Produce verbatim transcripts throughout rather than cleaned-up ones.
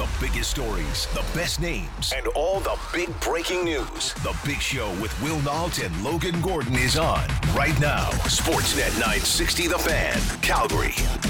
The biggest stories, the best names, and all the big breaking news. The Big Show with Will Nault and Logan Gordon is on right now. Sportsnet nine sixty The Fan, Calgary.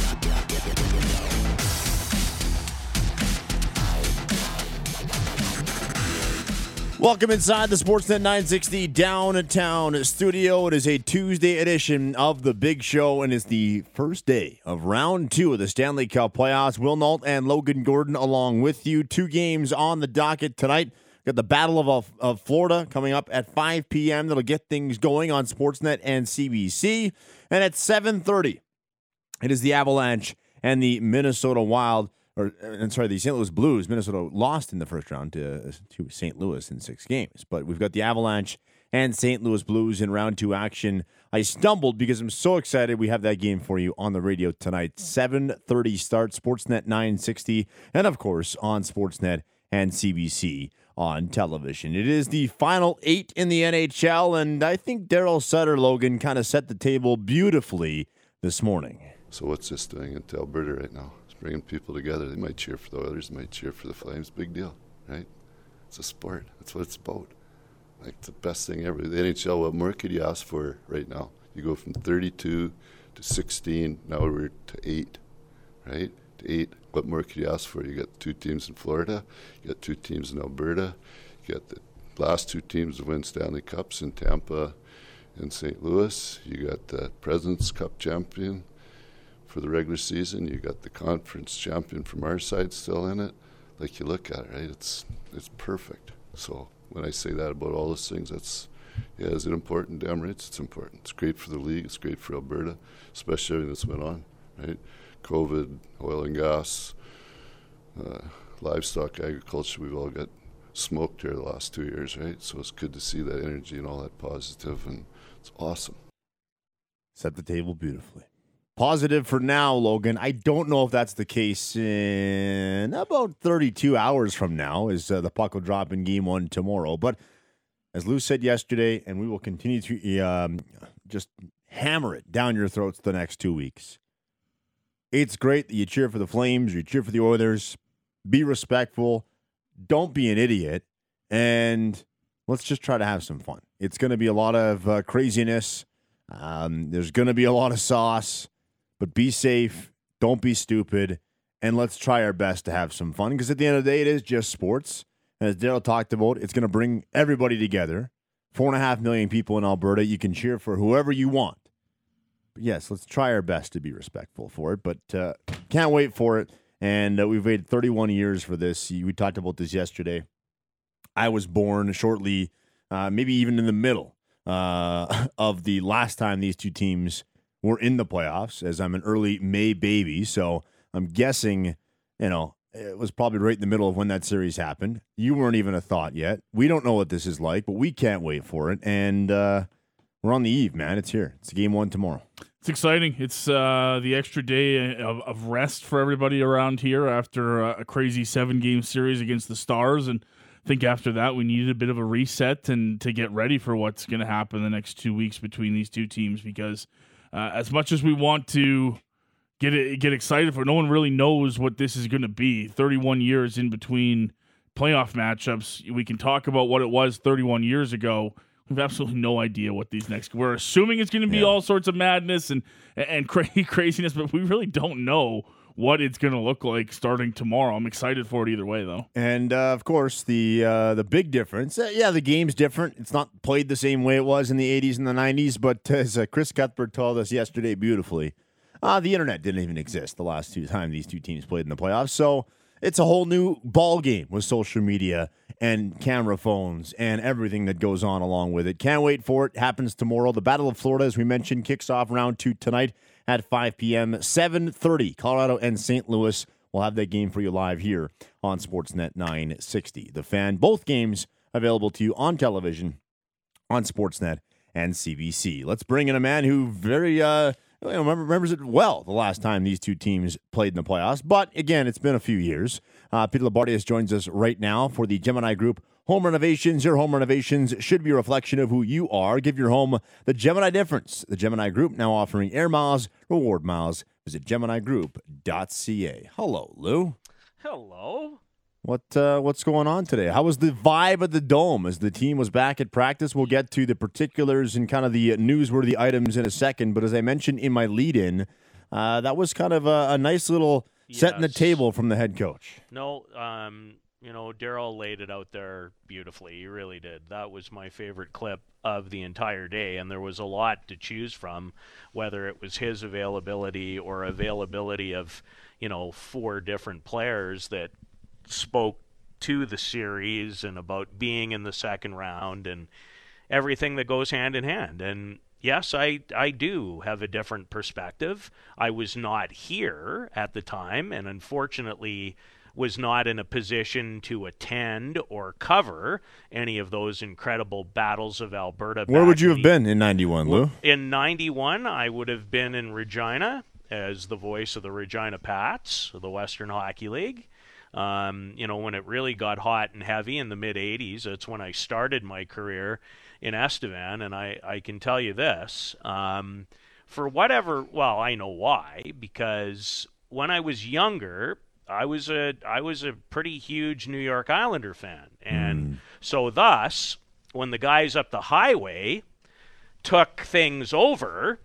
Welcome inside the Sportsnet nine sixty Downtown studio. It is a Tuesday edition of The Big Show, and it's the first day of round two of the Stanley Cup playoffs. Will Nault and Logan Gordon along with you. Two games on the docket tonight. Got the Battle of, of Florida coming up at five p.m. That'll get things going on Sportsnet and C B C. And at seven thirty, it is the Avalanche and the Minnesota Wild. Or, I'm sorry, the Saint Louis Blues. Minnesota lost in the first round to, to Saint Louis in six games. But we've got the Avalanche and Saint Louis Blues in round two action. I stumbled because I'm so excited we have that game for you on the radio tonight. seven thirty start, Sportsnet nine sixty, and of course on Sportsnet and C B C on television. It is the final eight in the N H L, and I think Daryl Sutter, Logan, kind of set the table beautifully this morning. So what's this doing into Alberta right now? Bringing people together. They might cheer for the Oilers, they might cheer for the Flames. Big deal, right? It's a sport. That's what it's about. Like the best thing ever. The N H L, what more could you ask for right now? You go from thirty-two to sixteen, now we're to eight, right? To eight. What more could you ask for? You got two teams in Florida, you got two teams in Alberta, you got the last two teams to win Stanley Cups in Tampa and Saint Louis. You got the President's Cup champion for the regular season. You got the conference champion from our side still in it. Like, you look at it, right? It's it's perfect. So when I say that about all those things, that's, yeah, is it important? Damn right it's important. It's great for the league. It's great for Alberta, especially everything that's went on, right? COVID, oil and gas, uh, livestock, agriculture, we've all got smoked here the last two years, right? So it's good to see that energy and all that positive, and it's awesome. Set the table beautifully. Positive for now, Logan. I don't know if that's the case in about thirty-two hours from now, as uh, the puck will drop in game one tomorrow. But as Lou said yesterday, and we will continue to um, just hammer it down your throats the next two weeks. It's great that you cheer for the Flames, you cheer for the Oilers. Be respectful. Don't be an idiot. And let's just try to have some fun. It's going to be a lot of uh, craziness. Um, there's going to be a lot of sauce. But be safe, don't be stupid, and let's try our best to have some fun. Because at the end of the day, it is just sports. And as Daryl talked about, it's going to bring everybody together. Four and a half million people in Alberta. You can cheer for whoever you want. But yes, let's try our best to be respectful for it. But uh, can't wait for it. And uh, we've waited thirty-one years for this. We talked about this yesterday. I was born shortly, uh, maybe even in the middle uh, of the last time these two teams we're in the playoffs, as I'm an early May baby. So I'm guessing, you know, it was probably right in the middle of when that series happened. You weren't even a thought yet. We don't know what this is like, but we can't wait for it. And uh, we're on the eve, man. It's here. It's game one tomorrow. It's exciting. It's uh, the extra day of, of rest for everybody around here after a, a crazy seven-game series against the Stars. And I think after that, we needed a bit of a reset and to get ready for what's going to happen the next two weeks between these two teams, because Uh, as much as we want to get it, get excited for, no one really knows what this is going to be. thirty-one years in between playoff matchups. We can talk about what it was thirty-one years ago. We have absolutely no idea what these next. We're assuming it's going to be yeah. all sorts of madness and and crazy craziness, but we really don't know what it's going to look like starting tomorrow. I'm excited for it either way, though. And, uh, of course, the uh, the big difference, uh, yeah, the game's different. It's not played the same way it was in the eighties and the nineties, but as uh, Chris Cuthbert told us yesterday beautifully, uh, the internet didn't even exist the last two times these two teams played in the playoffs. So it's a whole new ball game with social media and camera phones and everything that goes on along with it. Can't wait for it. Happens tomorrow. The Battle of Florida, as we mentioned, kicks off round two tonight at five p.m. seven thirty, Colorado and Saint Louis. We'll have that game for you live here on Sportsnet nine sixty. The Fan, both games available to you on television, on Sportsnet and C B C. Let's bring in a man who very uh, you know, remembers it well the last time these two teams played in the playoffs. But, again, it's been a few years. Uh, Peter Labardius joins us right now for the Gemini Group Home Renovations. Your home renovations should be a reflection of who you are. Give your home the Gemini difference. The Gemini Group now offering air miles, reward miles. Visit Gemini Group dot c a. Hello, Lou. Hello. What uh, what's going on today? How was the vibe at the Dome as the team was back at practice? We'll get to the particulars and kind of the newsworthy items in a second. But as I mentioned in my lead-in, uh, that was kind of a, a nice little yes. setting the table from the head coach. No, um, you know, Darryl laid it out there beautifully. He really did. That was my favorite clip of the entire day, and there was a lot to choose from, whether it was his availability or availability of, you know, four different players that spoke to the series and about being in the second round and everything that goes hand in hand. And yes, I, I do have a different perspective. I was not here at the time and unfortunately was not in a position to attend or cover any of those incredible battles of Alberta. Where would you have been in ninety-one, Lou? In ninety-one, I would have been in Regina as the voice of the Regina Pats, of the Western Hockey League. Um, you know, when it really got hot and heavy in the mid-eighties, that's when I started my career in Estevan, and I, I can tell you this, um, for whatever, well, I know why, because when I was younger, I was a I was a pretty huge New York Islander fan, and mm. so thus, when the guys up the highway took things over,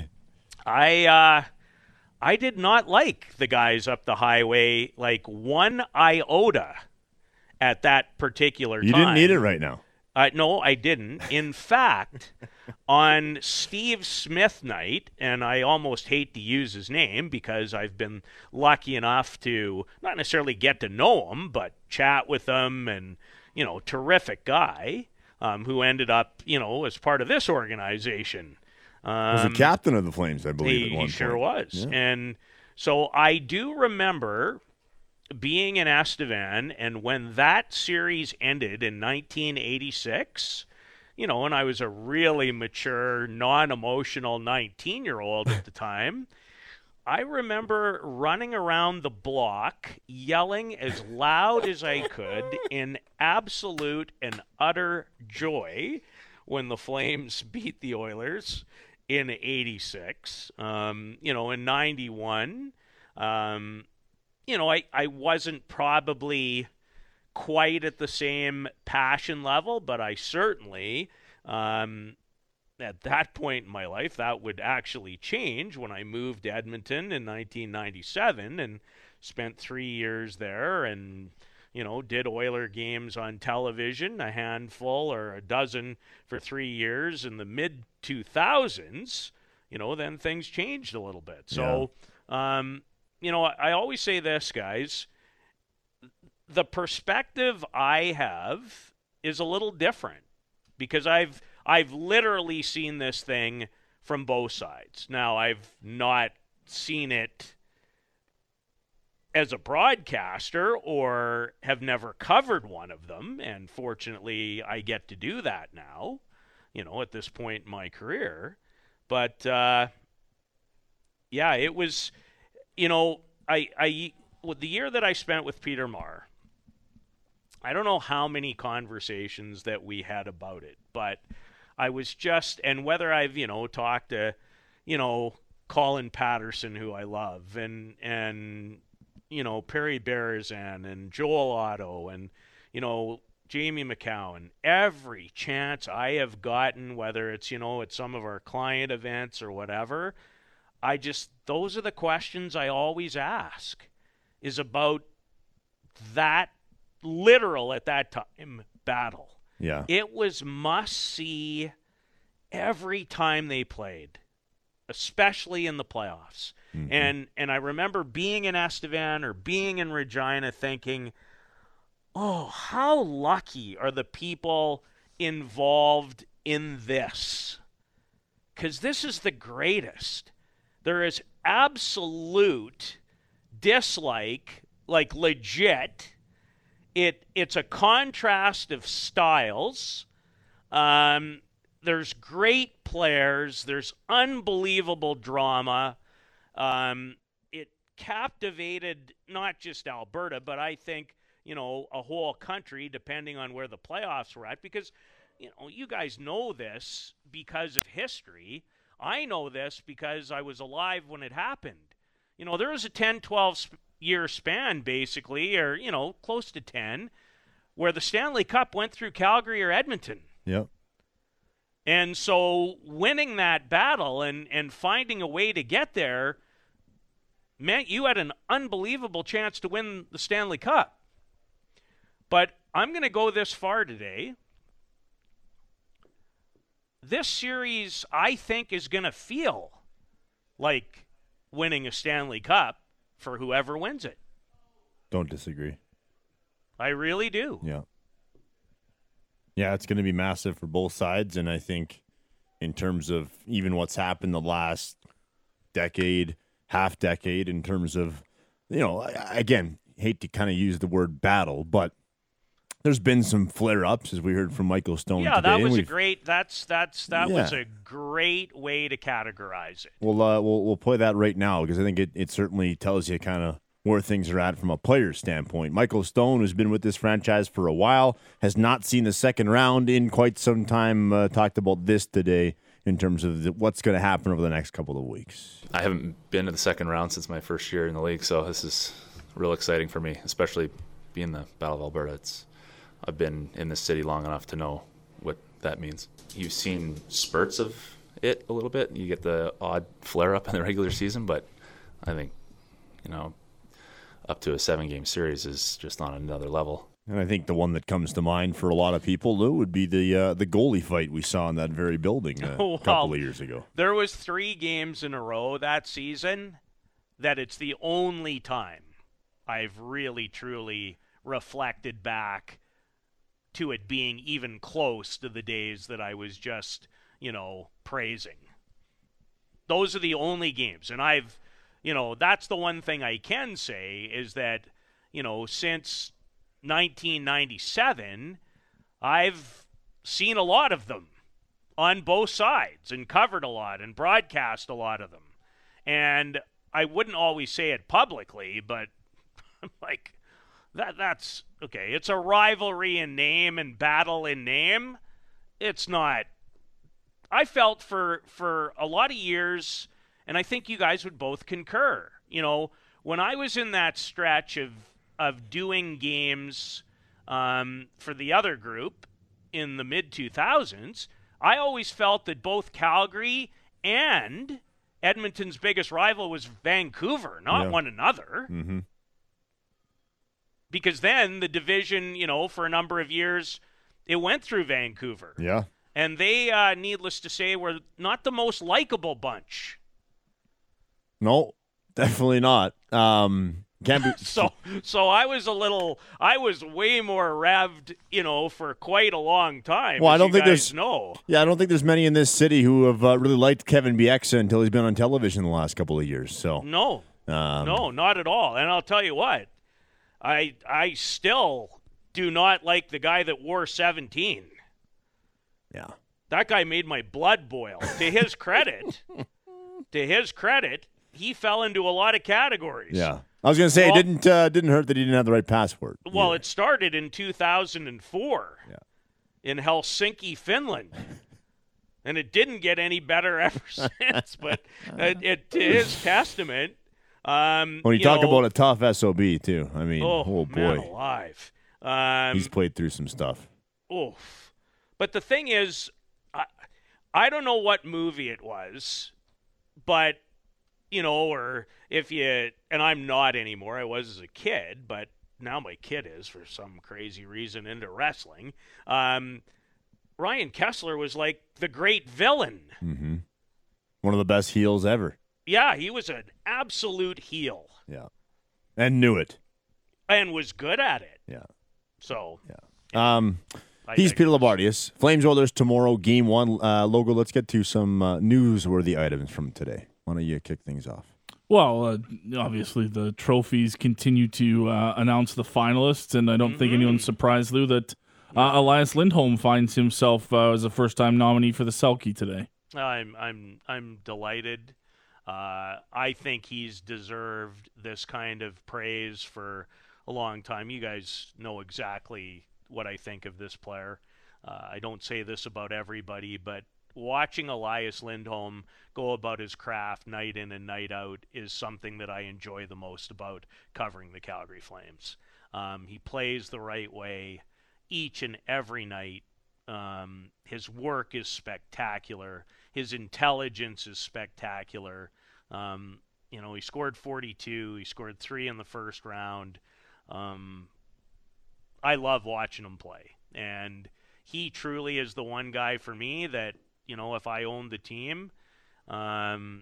I uh, I did not like the guys up the highway like one iota at that particular time. You didn't need it right now. Uh, no, I didn't. In fact, on Steve Smith night, and I almost hate to use his name because I've been lucky enough to not necessarily get to know him, but chat with him, and, you know, terrific guy um, who ended up, you know, as part of this organization. Um, was the captain of the Flames, I believe, he, at one he sure point. was. Yeah. And so I do remember being in Estevan, and when that series ended in nineteen eighty-six, you know, and I was a really mature, non-emotional nineteen-year-old at the time, I remember running around the block, yelling as loud as I could in absolute and utter joy when the Flames beat the Oilers in eighty-six. Um, you know, in ninety-one, um, you know, I, I wasn't probably quite at the same passion level, but I certainly, um, at that point in my life, that would actually change when I moved to Edmonton in nineteen ninety-seven and spent three years there and, you know, did Oiler games on television, a handful or a dozen for three years in the mid two thousands. You know, then things changed a little bit. So, yeah. um, you know, I always say this, guys. The perspective I have is a little different because I've I've literally seen this thing from both sides. Now, I've not seen it as a broadcaster or have never covered one of them, and fortunately I get to do that now, you know, at this point in my career. But, uh, yeah, it was, you know, I, I, with the year that I spent with Peter Maher, I don't know how many conversations that we had about it, but I was just, and whether I've, you know, talked to, you know, Colin Patterson, who I love, and, and, you know, Perry Berezan and Joel Otto and, you know, Jamie McCowan, every chance I have gotten, whether it's, you know, at some of our client events or whatever, I just, those are the questions I always ask, is about that literal at that time battle. Yeah. It was must-see every time they played, especially in the playoffs. Mm-hmm. And and I remember being in Estevan or being in Regina thinking, oh, how lucky are the people involved in this? Because this is the greatest. There is absolute dislike, like legit. It it's a contrast of styles. Um, there's great players. There's unbelievable drama. Um, it captivated not just Alberta, but I think, you know, a whole country, depending on where the playoffs were at, because, you know, you guys know this because of history. I know this because I was alive when it happened. You know, there was a ten twelve year span, basically, or, you know, close to ten, where the Stanley Cup went through Calgary or Edmonton. Yep. And so winning that battle and, and finding a way to get there meant you had an unbelievable chance to win the Stanley Cup. But I'm going to go this far today. This series, I think, is going to feel like winning a Stanley Cup for whoever wins it. Don't disagree. I really do. Yeah. Yeah, it's going to be massive for both sides, and I think in terms of even what's happened the last decade, half decade, in terms of, you know, again, hate to kind of use the word battle, but there's been some flare-ups, as we heard from Michael Stone yeah, today. that was a great. That's that's that Yeah. was a great way to categorize it. We'll uh, we'll we'll play that right now because I think it, it certainly tells you kind of where things are at from a player's standpoint. Michael Stone, who's been with this franchise for a while, has not seen the second round in quite some time. Uh, talked about this today in terms of the, what's going to happen over the next couple of weeks. I haven't been to the second round since my first year in the league, so this is real exciting for me, especially being the Battle of Alberta. It's I've been in this city long enough to know what that means. You've seen spurts of it a little bit. You get the odd flare-up in the regular season, but I think, you know, up to a seven-game series is just on another level. And I think the one that comes to mind for a lot of people, Lou, would be the uh, the goalie fight we saw in that very building uh, Well, a couple of years ago. There was three games in a row that season that it's the only time I've really, truly reflected back to it being even close to the days that I was just, you know, praising. Those are the only games. And I've, you know, that's the one thing I can say is that, you know, since nineteen ninety-seven, I've seen a lot of them on both sides and covered a lot and broadcast a lot of them. And I wouldn't always say it publicly, but like, that that's okay. It's a rivalry in name and battle in name. It's not. I felt for for a lot of years, and I think you guys would both concur. You know, when I was in that stretch of of doing games um, for the other group in the mid two thousands, I always felt that both Calgary and Edmonton's biggest rival was Vancouver, not Yeah. one another. Mm-hmm. Because then the division, you know, for a number of years, it went through Vancouver. Yeah. And they, uh, needless to say, were not the most likable bunch. No, definitely not. Um, can't be. So so I was a little, I was way more revved, you know, for quite a long time. Well, as I don't you think guys there's- know. Yeah, I don't think there's many in this city who have uh, really liked Kevin Bieksa until he's been on television the last couple of years. So No, um, no, not at all. And I'll tell you what, I I still do not like the guy that wore seventeen. yeah, That guy made my blood boil. To his credit, to his credit, he fell into a lot of categories. yeah. I was gonna say Well- it didn't uh, didn't hurt that he didn't have the right password. Well, either. it started in two thousand four Yeah. in Helsinki, Finland. And it didn't get any better ever since. But it, it, to his testament, um, when you, you talk know, about a tough S O B too. I mean, oh, oh, man boy, alive. Um, he's played through some stuff. Oof. But the thing is, I, I don't know what movie it was, but, you know, or if you, and I'm not anymore, I was as a kid, but now my kid is for some crazy reason into wrestling. Um, Ryan Kessler was like the great villain. Mm-hmm. One of the best heels ever. Yeah, he was an absolute heel Yeah, and knew it. and was good at it. Yeah. So, Um, I he's think- Peter Labardius. Flames Oilers tomorrow, game one. Uh, Logo, let's get to some uh, newsworthy items from today. Why don't you kick things off? Well, uh, obviously the trophies continue to uh, announce the finalists, and I don't Mm-hmm. think anyone's surprised, Lou, that uh, Elias Lindholm finds himself uh, as a first-time nominee for the Selke today. I'm I'm I'm delighted. Uh, I think he's deserved this kind of praise for a long time. You guys know exactly what I think of this player. Uh, I don't say this about everybody, but watching Elias Lindholm go about his craft night in and night out is something that I enjoy the most about covering the Calgary Flames. Um, he plays the right way each and every night. Um, his work is spectacular. His intelligence is spectacular. Um, you know, he scored forty-two. He scored three in the first round. Um, I love watching him play. And he truly is the one guy for me that, you know, if I owned the team, um,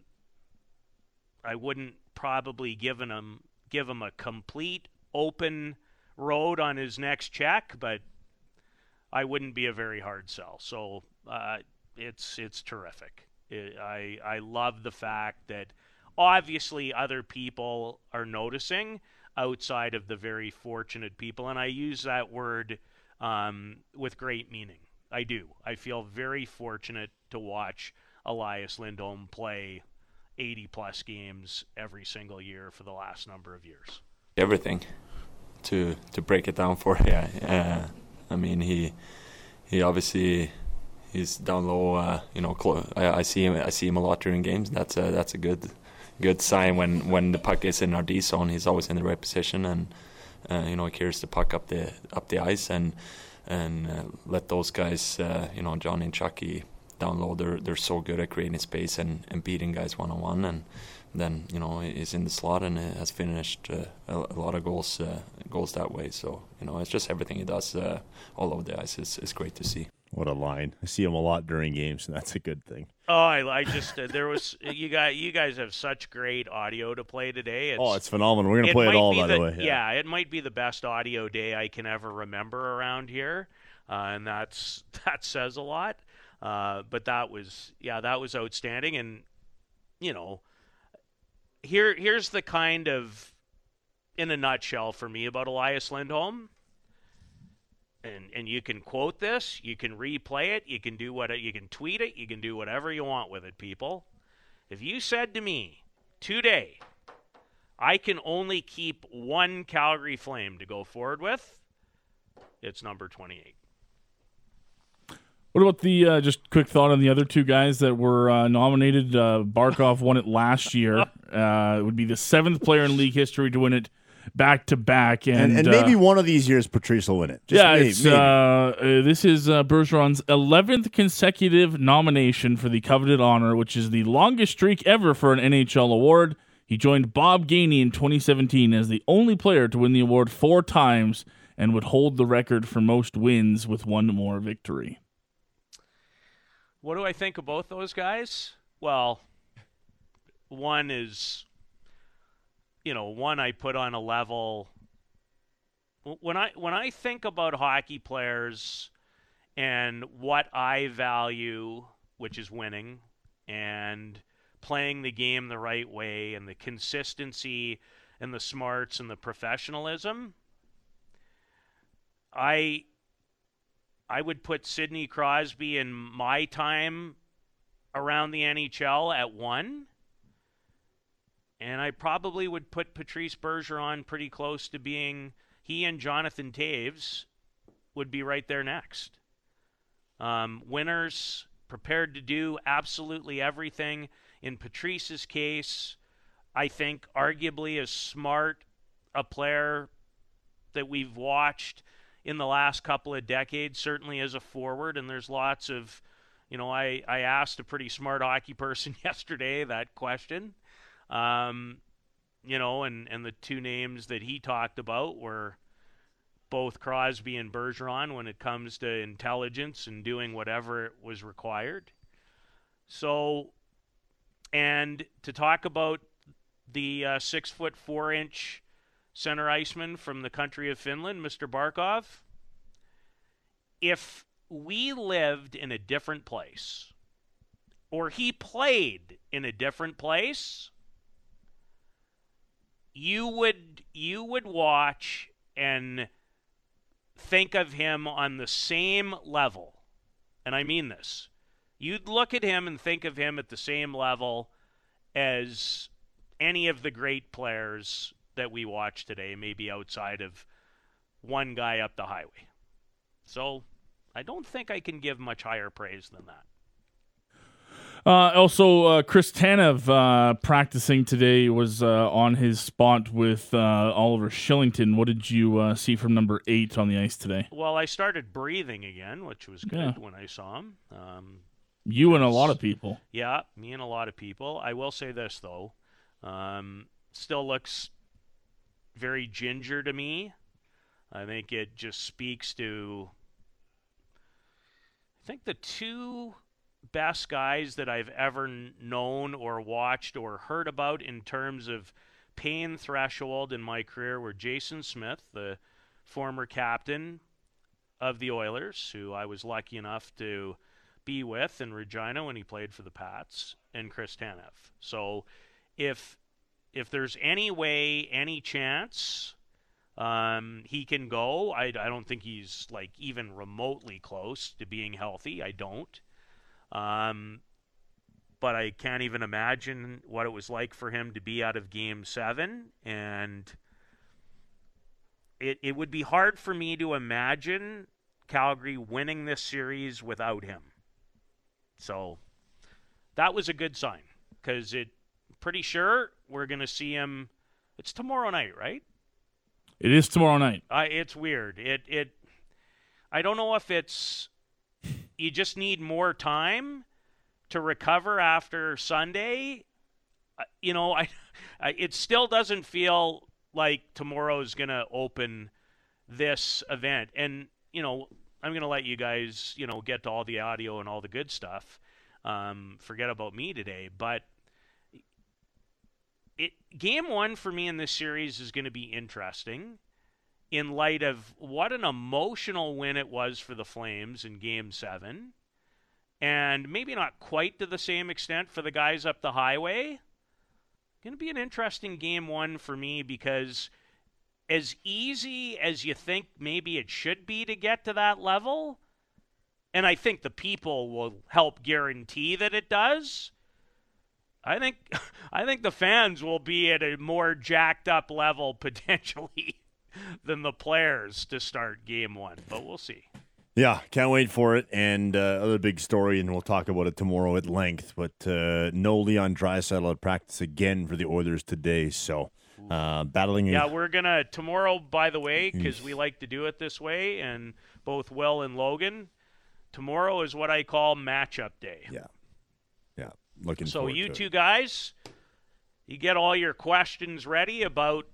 I wouldn't probably give him, give him a complete open road on his next check, but I wouldn't be a very hard sell. So uh, it's it's terrific. It, I I love the fact that obviously other people are noticing outside of the very fortunate people, and I use that word um, with great meaning. I do. I feel very fortunate to watch Elias Lindholm play eighty plus games every single year for the last number of years. Everything, to to break it down for you. Uh, I mean, he he obviously he's down low. Uh, you know, clo- I, I see him. I see him a lot during games. That's a that's a good good sign when, when the puck is in our D zone. He's always in the right position, and uh, you know, he carries the puck up the up the ice and and uh, let those guys, uh, you know, Johnny and Chucky down low. They're they're so good at creating space and, and beating guys one on one, and then, you know, he's in the slot and has finished uh, a, a lot of goals uh, goals that way. So, you know, it's just everything he does uh, all over the ice is, is great to see. What a line. I see him a lot during games, and that's a good thing. Oh, I, I just, uh, there was, you guys, you guys have such great audio to play today. It's, oh, it's phenomenal. We're going to it play it all, be by the, the way. Yeah. yeah, it might be the best audio day I can ever remember around here. Uh, and that's, that says a lot. Uh, but that was, yeah, that was outstanding. And, you know, Here, here's the kind of, in a nutshell for me about Elias Lindholm, and and you can quote this, you can replay it, you can do what, you can tweet it, you can do whatever you want with it, people. If you said to me today, I can only keep one Calgary Flame to go forward with, it's number twenty-eight. What about the, uh, just quick thought on the other two guys that were uh, nominated? Uh, Barkov won it last year. Uh, it would be the seventh player in league history to win it back-to-back. And, And, and uh, maybe one of these years Patrice will win it. Just yeah, maybe, it's, maybe. Uh, uh, this is uh, Bergeron's eleventh consecutive nomination for the coveted honor, which is the longest streak ever for an N H L award. He joined Bob Gainey in twenty seventeen as the only player to win the award four times and would hold the record for most wins with one more victory. What do I think of both those guys? Well, one is, you know, one I put on a level. When I when I think about hockey players and what I value, which is winning and playing the game the right way and the consistency and the smarts and the professionalism, I I would put Sidney Crosby in my time around the N H L at one. And I probably would put Patrice Bergeron pretty close to being, he and Jonathan Toews would be right there next. Um, winners, prepared to do absolutely everything. In Patrice's case, I think arguably as smart a player that we've watched in the last couple of decades, certainly as a forward, and there's lots of, you know, I, I asked a pretty smart hockey person yesterday that question, um, you know, and, and the two names that he talked about were both Crosby and Bergeron when it comes to intelligence and doing whatever was required. So, and to talk about the uh, six foot four inch center iceman from the country of Finland, Mister Barkov, if we lived in a different place, or he played in a different place, you would you would watch and think of him on the same level. And I mean this. You'd look at him and think of him at the same level as any of the great players that we watch today, maybe outside of one guy up the highway. So I don't think I can give much higher praise than that. Uh, also, uh, Chris Tanev uh, practicing today was uh, on his spot with uh, Oliver Shillington. What did you uh, see from number eight on the ice today? Well, I started breathing again, which was good Yeah. when I saw him. Um, You and a lot of people. Yeah, me and a lot of people. I will say this, though. Um, still looks very ginger to me. I think it just speaks to, I think, the two best guys that I've ever known or watched or heard about in terms of pain threshold in my career were Jason Smith, the former captain of the Oilers, who I was lucky enough to be with in Regina when he played for the Pats, and Chris Tanev. So if if there's any way, any chance um, he can go, I, I don't think he's like even remotely close to being healthy. I don't. Um, but I can't even imagine what it was like for him to be out of Game seven, and it it would be hard for me to imagine Calgary winning this series without him. So that was a good sign, because it pretty sure we're going to see him. It's tomorrow night, right? It is tomorrow night. Uh, it's weird. It it. I don't know if it's you just need more time to recover after Sunday. Uh, you know, I, I it still doesn't feel like tomorrow's going to open this event. And, you know, I'm going to let you guys, you know, get to all the audio and all the good stuff. Um, forget about me today. But it game one for me in this series is going to be interesting in light of what an emotional win it was for the Flames in Game seven. And maybe not quite to the same extent for the guys up the highway. Going to be an interesting game one for me, because as easy as you think maybe it should be to get to that level, and I think the people will help guarantee that it does, I think I think the fans will be at a more jacked up level potentially than the players to start game one, but we'll see. Yeah, can't wait for it. And uh, other big story, and we'll talk about it tomorrow at length, but uh, no Leon Draisaitl at practice again for the Oilers today, so uh, battling. Yeah, we're going to, tomorrow, by the way, because we like to do it this way, and both Will and Logan, tomorrow is what I call matchup day. Yeah, yeah, looking so forward you to two it. guys, you get all your questions ready about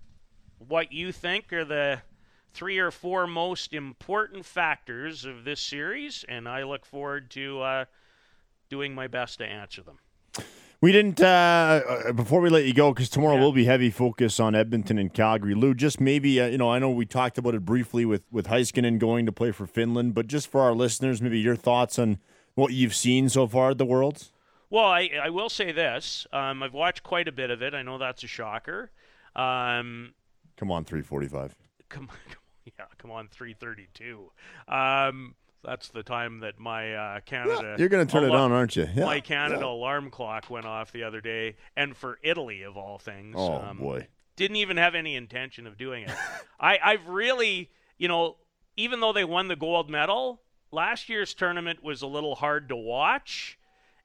what you think are the three or four most important factors of this series, and I look forward to uh, doing my best to answer them. We didn't, uh, before we let you go, because tomorrow Yeah. will be heavy focus on Edmonton and Calgary. Lou, just maybe, uh, you know, I know we talked about it briefly with, with Heiskanen going to play for Finland, but just for our listeners, maybe your thoughts on what you've seen so far at the Worlds? Well, I, I will say this. Um, I've watched quite a bit of it. I know that's a shocker. Um, Come on, three forty-five. Come, yeah, come on, three thirty-two. Um, that's the time that my uh, Canada. Yeah, you're going to turn it alarm, on, aren't you? Yeah, my Canada yeah. alarm clock went off the other day, and for Italy of all things. Oh, um, boy. Didn't even have any intention of doing it. I, I've really, you know, even though they won the gold medal, last year's tournament was a little hard to watch,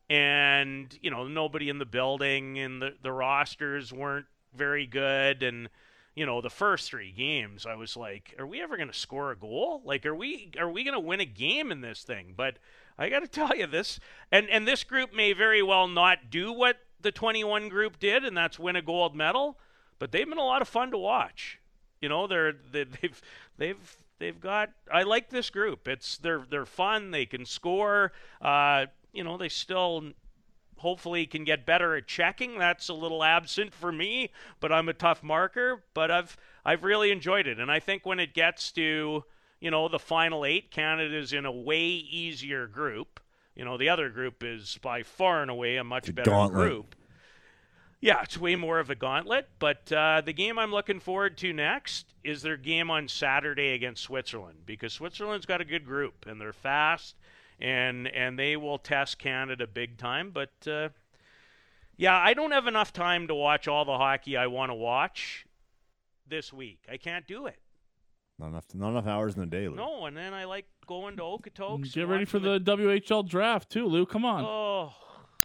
and you know, nobody in the building and the the rosters weren't very good, and you know, the first three games, I was like, are we ever going to score a goal? Like, are we are we going to win a game in this thing? But I got to tell you this, and, and this group may very well not do what the twenty-one group did, and that's win a gold medal, but they've been a lot of fun to watch. You know, they're, they, they've they've they've got. I like this group. It's they're they're fun. They can score. Uh, you know, they still hopefully can get better at checking. That's a little absent for me, but I'm a tough marker. But I've I've really enjoyed it, and I think when it gets to, you know, the final eight, Canada's in a way easier group. You know, the other group is by far and away a much It's a better gauntlet. group. Yeah, it's way more of a gauntlet. But uh, the game I'm looking forward to next is their game on Saturday against Switzerland, because Switzerland's got a good group, and they're fast. And and they will test Canada big time. But, uh, yeah, I don't have enough time to watch all the hockey I want to watch this week. I can't do it. Not enough, not enough hours in the day, Lou. No, and then I like going to Okotoks. Get ready for the W H L draft, too, Lou. Come on. Oh,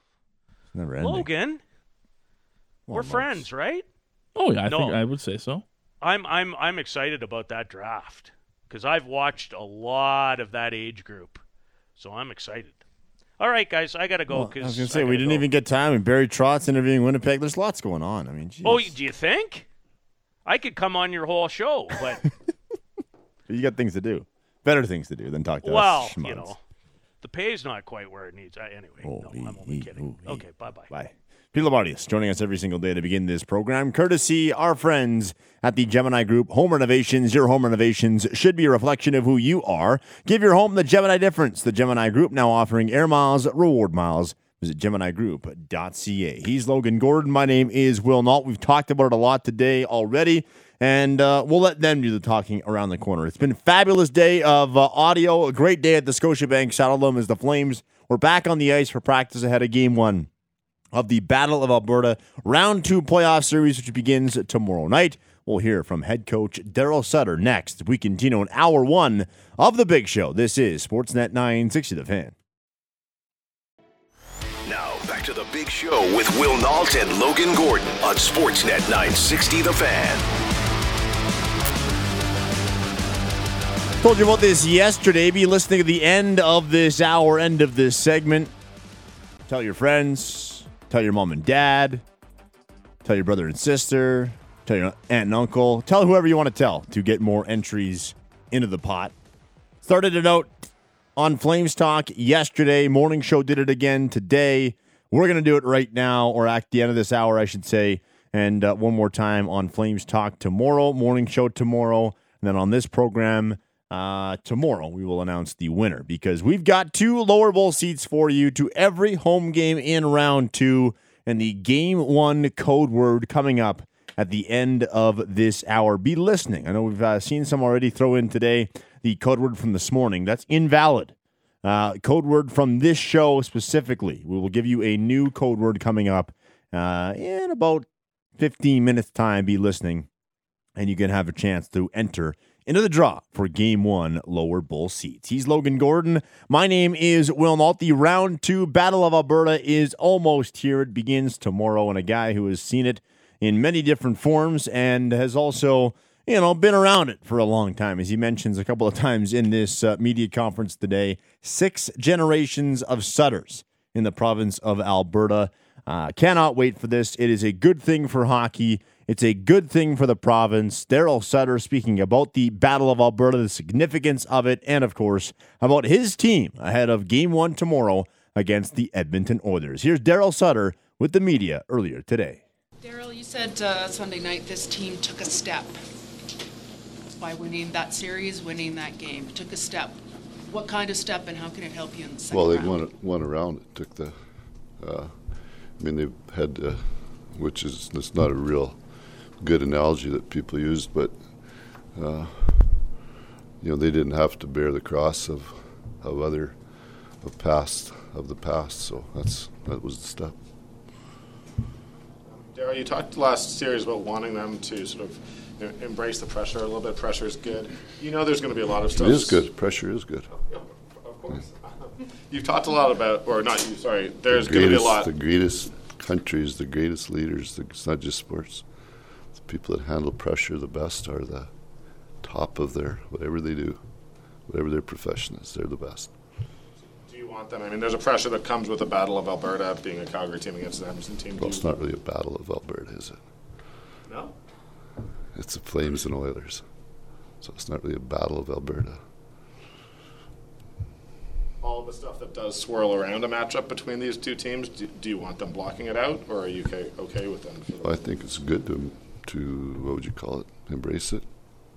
Never ending. Logan, Well, we're no, friends, right? Oh yeah, I No. think I would say so. I'm I'm I'm excited about that draft because I've watched a lot of that age group, so I'm excited. All right, guys, I gotta go. Well, Cause I was going to I say, we gotta didn't go. even get time. And Barry Trott's interviewing Winnipeg. There's lots going on. I mean, geez. Oh, do you think? I could come on your whole show, but You got things to do. Better things to do than talk to well, us. you schmucks. know, the pay's not quite where it needs. Uh, anyway, no, Holy, I'm only kidding. holy. Okay, bye-bye. Bye. Pete Labardius joining us every single day to begin this program, courtesy our friends at the Gemini Group. Home renovations, your home renovations should be a reflection of who you are. Give your home the Gemini difference. The Gemini Group now offering air miles, reward miles. Visit Gemini Group dot c a. He's Logan Gordon. My name is Will Nault. We've talked about it a lot today already, and uh, we'll let them do the talking around the corner. It's been a fabulous day of uh, audio, a great day at the Scotiabank Saddledome as the Flames were back on the ice for practice ahead of Game one of the Battle of Alberta Round two playoff series, which begins tomorrow night. We'll hear from head coach Daryl Sutter next. We continue in hour one of The Big Show. This is Sportsnet nine sixty The Fan. Now, back to The Big Show with Will Nault and Logan Gordon on Sportsnet nine sixty The Fan. Told you about this yesterday. Be listening to the end of this hour, end of this segment. Tell your friends, tell your mom and dad, tell your brother and sister, tell your aunt and uncle, tell whoever you want to tell to get more entries into the pot. Started a note on Flames Talk yesterday. Morning Show did it again today. We're going to do it right now, or at the end of this hour, I should say. And uh, one more time on Flames Talk tomorrow, Morning Show tomorrow. And then on this program uh, tomorrow, we will announce the winner because we've got two lower bowl seats for you to every home game in round two. And the game one code word coming up at the end of this hour. Be listening. I know we've uh, seen some already throw in today the code word from this morning. That's invalid. Uh, code word from this show specifically. We will give you a new code word coming up uh, in about fifteen minutes time. Be listening, and you can have a chance to enter into the draw for game one lower bowl seats. He's Logan Gordon. My name is Will Nault. The round two Battle of Alberta is almost here. It begins tomorrow, and a guy who has seen it in many different forms and has also, you know, been around it for a long time. As he mentions a couple of times in this uh, media conference today, six generations of Sutters in the province of Alberta. Uh, cannot wait for this. It is a good thing for hockey. It's a good thing for the province. Daryl Sutter speaking about the Battle of Alberta, the significance of it, and, of course, about his team ahead of Game one tomorrow against the Edmonton Oilers. Here's Daryl Sutter with the media earlier today. Daryl, you said uh, Sunday night this team took a step by winning that series, winning that game. It took a step. What kind of step, and how can it help you in the second Well, they round? won, won around it. Took the, uh, I mean, they've had, uh, which is it's not a real good analogy that people used, but uh, you know, they didn't have to bear the cross of of other of past of the past. So that's that was the step. Daryl, you talked last series about wanting them to sort of you know, embrace the pressure a little bit. Pressure is good. You know there's going to be a lot of stuff. It is good. Pressure is good. Yeah, of course. You've talked a lot about, or not you, sorry, there's The going to be a greatest- lot. The greatest countries, the greatest leaders. The, it's not just sports. The people that handle pressure the best are the top of their whatever they do, whatever their profession is. They're the best. Do you want them? I mean, there's a pressure that comes with the Battle of Alberta, being a Calgary team against the Edmonton team. Do Well, it's you- not really a battle of Alberta, is it? No? It's the Flames and Oilers. So it's not really a battle of Alberta. All the stuff that does swirl around a matchup between these two teams, do, do you want them blocking it out, or are you okay, okay with them? I think it's good to, to what would you call it, embrace it.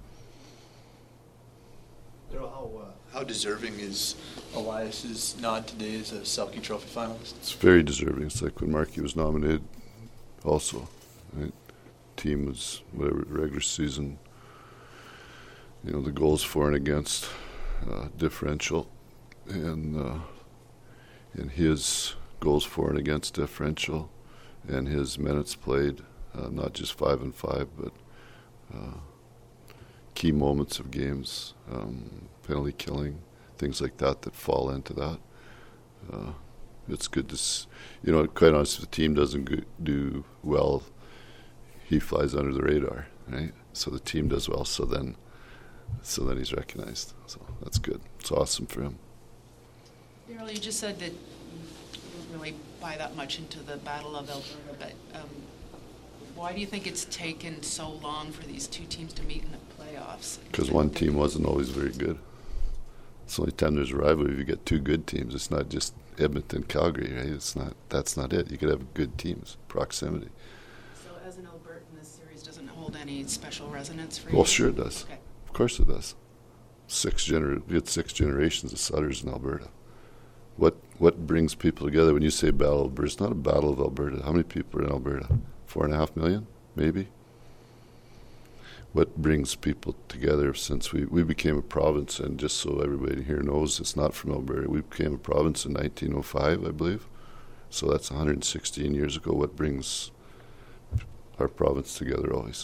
Daryl, how, uh, how deserving is Elias's nod today as a Selke Trophy finalist? It's very deserving. It's like when Markey was nominated also. Right? Team was, whatever, regular season, you know, the goals for and against uh, differential. And uh, and his goals for and against differential, and his minutes played, uh, not just five and five, but uh, key moments of games, um, penalty killing, things like that that fall into that. Uh, It's good to, s- you know, quite honestly, if the team doesn't go- do well, he flies under the radar, right? So the team does well, so then, so then he's recognized. So that's good. It's awesome for him. Daryl, you just said that you don't really buy that much into the Battle of Alberta, but um, why do you think it's taken so long for these two teams to meet in the playoffs? Because one team wasn't always very good. It's the only time there's a rivalry if you get two good teams. It's not just Edmonton, Calgary, right? It's not. That's not it. You could have good teams, proximity. So as an Albertan, this series doesn't hold any special resonance for you? Well, sure it does. Okay. Of course it does. Six gener- we had six generations of Sutters in Alberta. What what brings people together when you say Battle of Alberta? It's not a Battle of Alberta. How many people are in Alberta? Four and a half million, maybe? What brings people together since we, we became a province, and just so everybody here knows, it's not from Alberta. We became a province in nineteen oh five, I believe. So that's one hundred sixteen years ago. What brings our province together always?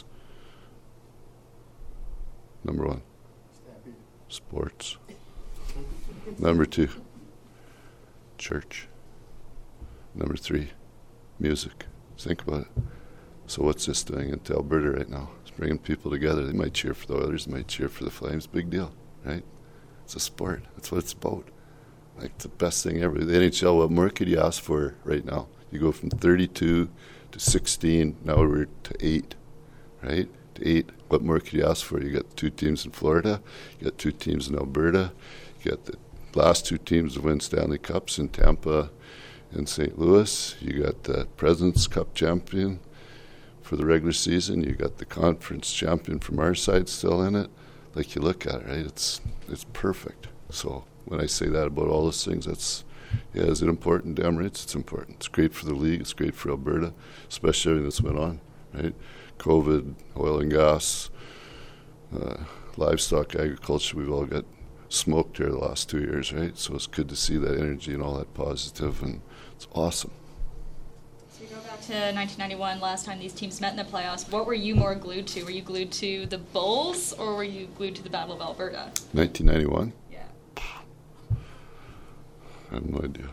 Number one, sports. Number two, church. Number three, music. Think about it. So what's this doing into Alberta right now? It's bringing people together. They might cheer for the Oilers, they might cheer for the Flames. Big deal, right? It's a sport. That's what it's about. Like the best thing ever. The N H L, what more could you ask for right now? You go from thirty-two to sixteen, now we're to eight, right? To eight. What more could you ask for? You got two teams in Florida, you got two teams in Alberta, you got the last two teams to win Stanley Cups in Tampa and Saint Louis. You got the President's Cup champion for the regular season. You got the conference champion from our side still in it. Like, you look at it, right? It's it's perfect. So when I say that about all those things, that's, yeah, is it important? Damn right it's important. It's great for the league. It's great for Alberta, especially everything that's went on, right? COVID, oil and gas, uh, livestock, agriculture, we've all got smoked here the last two years, right? So it's good to see that energy and all that positive, and it's awesome. So you go back to nineteen ninety-one, last time these teams met in the playoffs. What were you more glued to? Were you glued to the Bulls, or were you glued to the Battle of Alberta? nineteen ninety-one? Yeah. I have no idea.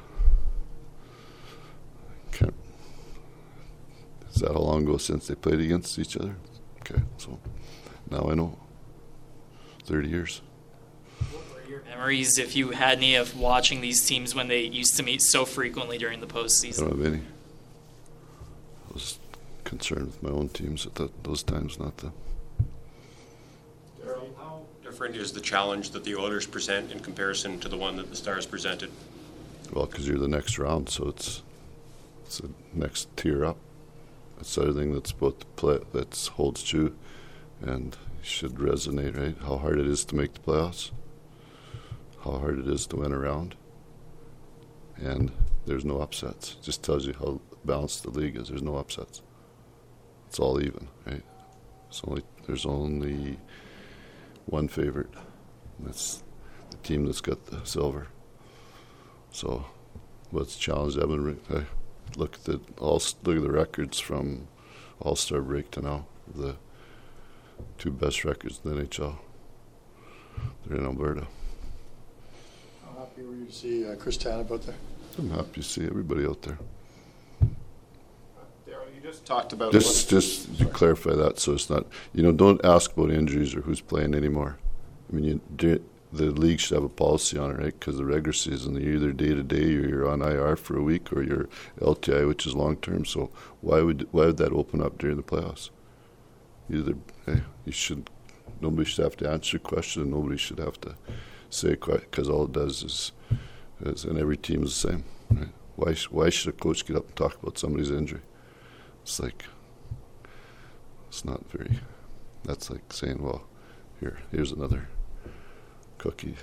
Can't. Is that how long ago since they played against each other? Okay, so now I know. thirty years. Memories, if you had any, of watching these teams when they used to meet so frequently during the postseason? I don't have any. I was concerned with my own teams at that, those times, not the. Daryl, how different is the challenge that the Oilers present in comparison to the one that the Stars presented? Well, because you're the next round, so it's it's the next tier up. That's the other thing that's about the play that holds true, and should resonate, right? How hard it is to make the playoffs, how hard it is to win a round, and there's no upsets. It just tells you how balanced the league is. There's no upsets. It's all even, right? It's only there's only one favorite. And that's the team that's got the silver. So, what's challenged Evan? Hey, look at the all. Look at the records from All-Star break to now. The two best records in the N H L. They're in Alberta. How happy were you to see uh, Chris Tanev out there? I'm happy to see everybody out there. Daryl, you just talked about Just, just to clarify that, so it's not, you know, don't ask about injuries or who's playing anymore. I mean, you, do, the league should have a policy on it, right? Because the regular season, you're either day to day, or you're on I R for a week, or you're L T I, which is long term. So why would why would that open up during the playoffs? Either hey, you should, nobody should have to answer a question, and nobody should have to say a question, because all it does is, is, and every team is the same, right? Why sh- why should a coach get up and talk about somebody's injury? It's like, it's not very. That's like saying, well, here, here's another cookie.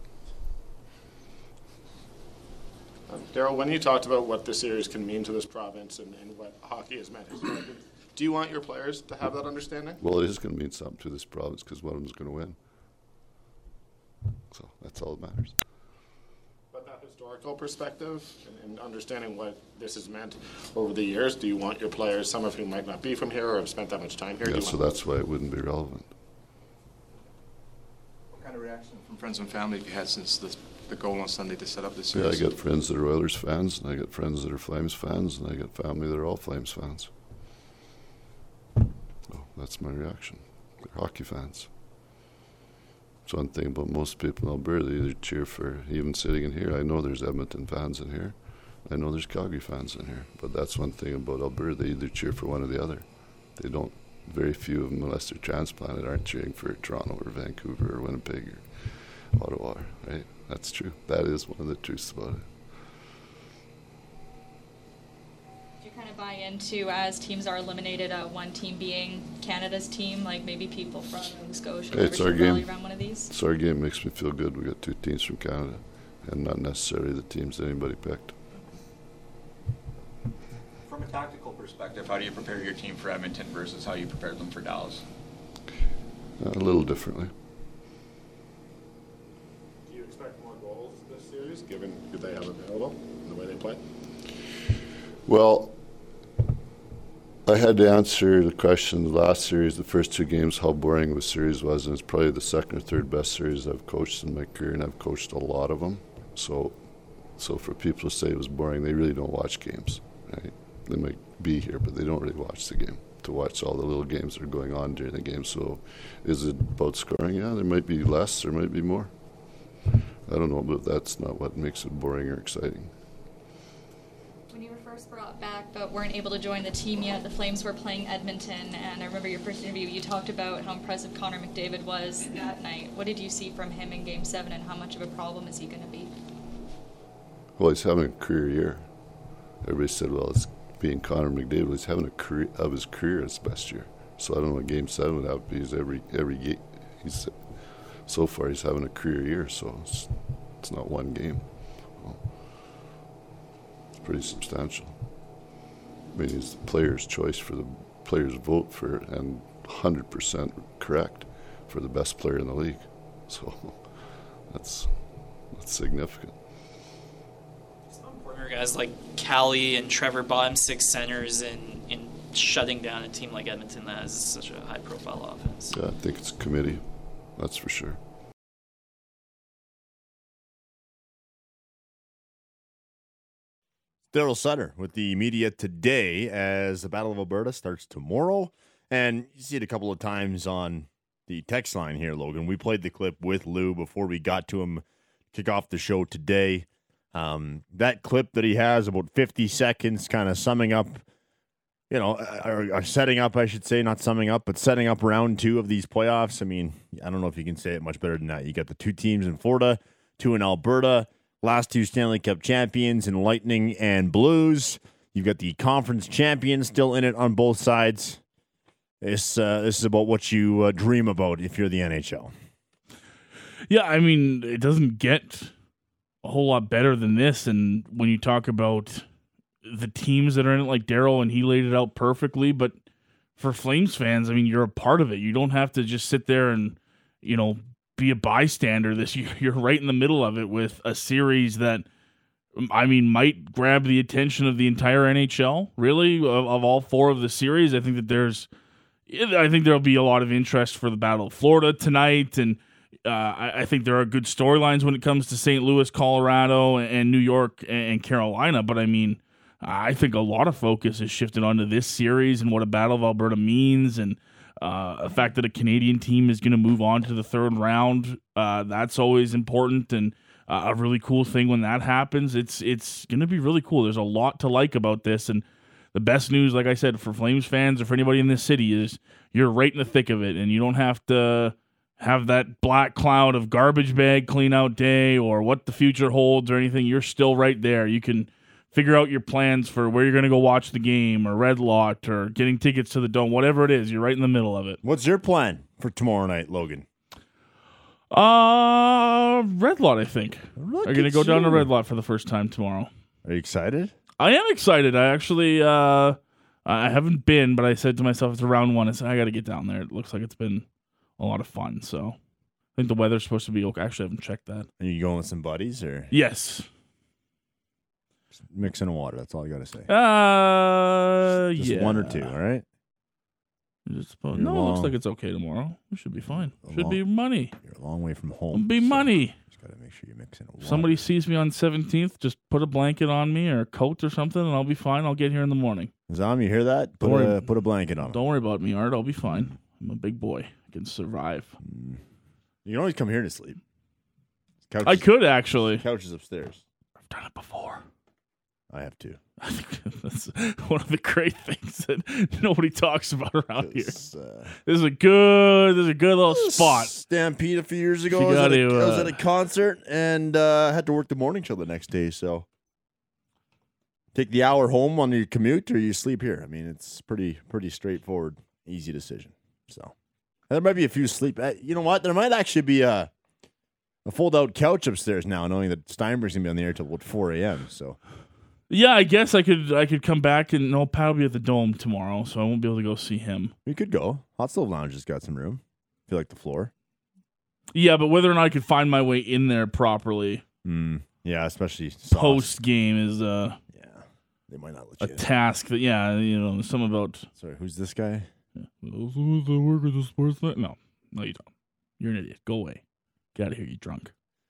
Uh, Daryl, when you talked about what the series can mean to this province and, and what hockey has meant historically, do you want your players to have that understanding? Well, it is going to mean something to this province because one of them is going to win. So that's all that matters. But that historical perspective and, and understanding what this has meant over the years, do you want your players, some of whom might not be from here or have spent that much time here? Yeah, do you so want that's why it wouldn't be relevant. What kind kind of reaction from friends and family have you had since the, the goal on Sunday to set up this Yeah, series? I got friends that are Oilers fans, and I got friends that are Flames fans, and I got family that are all Flames fans. So that's my reaction. They're hockey fans. It's one thing about most people in Alberta, they either cheer for, even sitting in here, I know there's Edmonton fans in here, I know there's Calgary fans in here, but that's one thing about Alberta, they either cheer for one or the other. They don't, very few of them, unless they're transplanted, aren't cheering for Toronto or Vancouver or Winnipeg or Ottawa, right? That's true. That is one of the truths about it. Do you kind of buy into, as teams are eliminated, uh, one team being Canada's team, like maybe people from Nova Scotia Hey, it's our rally game. around one of these? It's our game. Makes me feel good. We got two teams from Canada, and not necessarily the teams that anybody picked. From a tactical perspective, how do you prepare your team for Edmonton versus how you prepared them for Dallas? Uh, a little differently. Do you expect more goals this series, given who they have available and the way they play? Well, I had to answer the question the last series, the first two games, how boring the series was, and it's probably the second or third best series I've coached in my career, and I've coached a lot of them. So, so for people to say it was boring, they really don't watch games, right? They might be here, but they don't really watch the game, to watch all the little games that are going on during the game. So is it about scoring? Yeah, there might be less, there might be more. I don't know, but that's not what makes it boring or exciting. When you were first brought back but weren't able to join the team yet, the Flames were playing Edmonton, and I remember your first interview, you talked about how impressive Connor McDavid was that night. What did you see from him in Game seven, and how much of a problem is he going to be? Well, he's having a career year. Everybody said, well, it's being Connor McDavid, he's having a career of his career his best year. So I don't know what Game Seven would have to be. He's every every game. He's so far he's having a career year. So it's it's not one game. Well, it's pretty substantial. I mean, he's the player's choice for the players' vote for, and one hundred percent correct for the best player in the league. So that's that's significant. Guys like Callie and Trevor Bottom, six centers, and in shutting down a team like Edmonton that has such a high-profile offense. Yeah, I think it's a committee, that's for sure. Daryl Sutter with the media today as the Battle of Alberta starts tomorrow. And you see it a couple of times on the text line here, Logan. We played the clip with Lou before we got to him kick off the show today. Um, that clip that he has, about fifty seconds, kind of summing up, you know, or, or setting up, I should say, not summing up, but setting up round two of these playoffs. I mean, I don't know if you can say it much better than that. You got the two teams in Florida, two in Alberta, last two Stanley Cup champions in Lightning and Blues. You've got the conference champions still in it on both sides. This, uh, this is about what you uh, dream about if you're the N H L. Yeah, I mean, it doesn't get a whole lot better than this. And when you talk about the teams that are in it, like Daryl, and he laid it out perfectly. But for Flames fans, I mean, you're a part of it. You don't have to just sit there and, you know, be a bystander. This you're right in the middle of it with a series that, I mean, might grab the attention of the entire N H L. Really, of, of all four of the series, I think that there's, I think there'll be a lot of interest for the Battle of Florida tonight, and uh, I, I think there are good storylines when it comes to Saint Louis, Colorado, and, and New York and, and Carolina. But I mean, I think a lot of focus is shifted onto this series and what a Battle of Alberta means, and uh, the fact that a Canadian team is going to move on to the third round. Uh, that's always important, and uh, a really cool thing when that happens. It's it's going to be really cool. There's a lot to like about this, and the best news, like I said, for Flames fans or for anybody in this city is you're right in the thick of it, and you don't have to have that black cloud of garbage bag clean out day or what the future holds or anything. You're still right there. You can figure out your plans for where you're going to go watch the game or Red Lot or getting tickets to the Dome, whatever it is. You're right in the middle of it. What's your plan for tomorrow night, Logan? Uh, Red Lot, I think. Look I'm going to at go down to you. Red Lot for the first time tomorrow. Are you excited? I am excited. I actually, uh, I haven't been, but I said to myself, it's round one. I said, I got to get down there. It looks like it's been a lot of fun. So I think the weather's supposed to be okay. Actually, I haven't checked that. Are you going with some buddies or? Yes. Just mixing water. That's all I got to say. Uh, Just yeah. one or two. All right. Just, no, it looks long. like it's okay tomorrow. We should be fine. You're Should long- be money. You're a long way from home. Be so money. Just got to make sure you're mixing it. If somebody sees me on seventeenth, just put a blanket on me or a coat or something, and I'll be fine. I'll get here in the morning. Zom, you hear that? Put, Don't worry. a, put a blanket on. Don't worry about me, Art. I'll be fine. I'm a big boy. I can survive. You can always come here to sleep. Couch I is- could actually. Couch is upstairs. I've done it before. I have too. I think that's one of the great things that nobody talks about around here. Uh, This is a good, this is a good little spot. Stampede a few years ago. You I was, at a, gotta, I was uh, at a concert and uh, had to work the morning show the next day. So take the hour home on your commute, or you sleep here. I mean, it's pretty pretty straightforward, easy decision. So there might be a few sleep. Uh, you know what? There might actually be a a fold out couch upstairs now, knowing that Steinberg's gonna be on the air till what four a.m. So. Yeah, I guess I could I could come back and no, Pat will be at the Dome tomorrow, so I won't be able to go see him. We could go. Hot Stove Lounge has got some room. Feel like the floor. Yeah, but whether or not I could find my way in there properly Mm, yeah, especially post game is uh they might not let a you in. task that yeah, you know, there's something about Sorry, who's this guy? those who work at the sports net. No, no, you don't. You're an idiot. Go away. Get out of here, you drunk.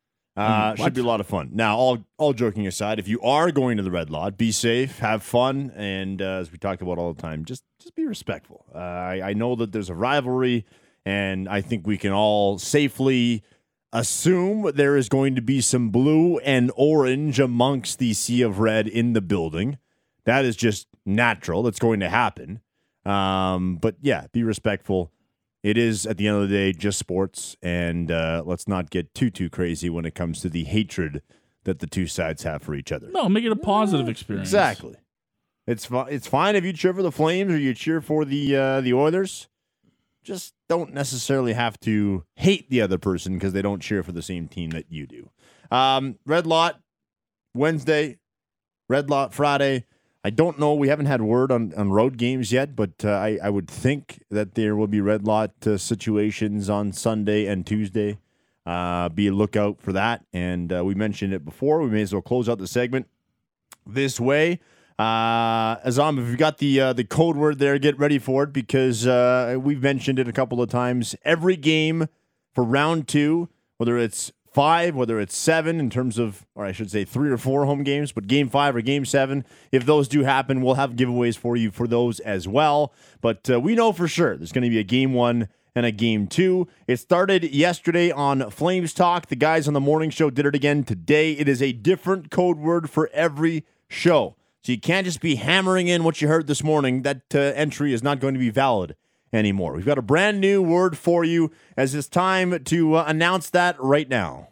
Uh, Um, should what? be a lot of fun. Now, all all joking aside, if you are going to the Red Lot, be safe, have fun, and uh, as we talked about all the time, just just be respectful. Uh, I, I know that there's a rivalry, and I think we can all safely assume there is going to be some blue and orange amongst the sea of red in the building. That is just natural. That's going to happen. Um, but yeah, be respectful. It is, at the end of the day, just sports, and uh, let's not get too, too crazy when it comes to the hatred that the two sides have for each other. No, make it a positive experience. Exactly. It's, fi- it's fine if you cheer for the Flames or you cheer for the uh, the Oilers. Just don't necessarily have to hate the other person because they don't cheer for the same team that you do. Um, Red Lot, Wednesday. Red Lot, Friday. I don't know. We haven't had word on, on road games yet, but uh, I, I would think that there will be Red Lot uh, situations on Sunday and Tuesday. Uh, be a lookout for that. And uh, we mentioned it before. We may as well close out the segment this way. Uh, Azam, if you've got the uh, the code word there, get ready for it because uh, we've mentioned it a couple of times. Every game for round two, whether it's five, whether it's seven in terms of, or I should say three or four home games, but game five or game seven, if those do happen, we'll have giveaways for you for those as well. But uh, we know for sure there's going to be a game one and a game two. It started yesterday on Flames Talk. The guys on the morning show did it again today. It is a different code word for every show. So you can't just be hammering in what you heard this morning. That uh, entry is not going to be valid anymore. We've got a brand new word for you as it's time to uh, announce that right now.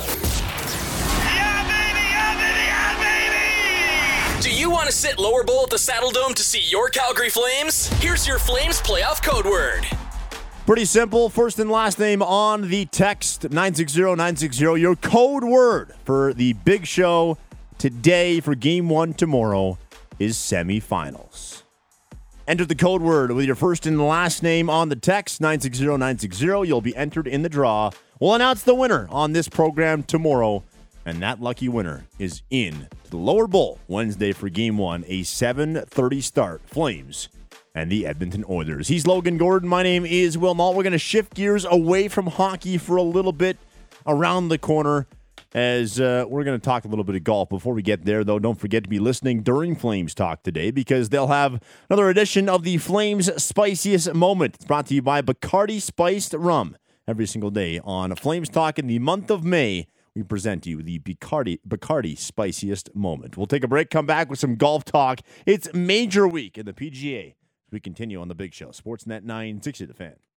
Do you want to sit lower bowl at the Saddle Dome to see your Calgary Flames? Here's your Flames playoff code word. Pretty simple. First and last name on the text, nine six zero nine six zero. Your code word for the big show today for game one tomorrow is semifinals. Enter the code word with your first and last name on the text, nine six zero nine six zero. You'll be entered in the draw. We'll announce the winner on this program tomorrow, and that lucky winner is in to the lower bowl Wednesday for game one, a seven thirty start. Flames and the Edmonton Oilers. He's Logan Gordon. My name is Will Malt. We're going to shift gears away from hockey for a little bit around the corner as uh, we're going to talk a little bit of golf. Before we get there, though, don't forget to be listening during Flames Talk today because they'll have another edition of the Flames Spiciest Moment. It's brought to you by Bacardi Spiced Rum. Every single day on Flames Talk in the month of May, we present you the Bacardi, Bacardi Spiciest Moment. We'll take a break, come back with some golf talk. It's major week in the P G A. We continue on the big show. Sportsnet nine sixty, The Fan.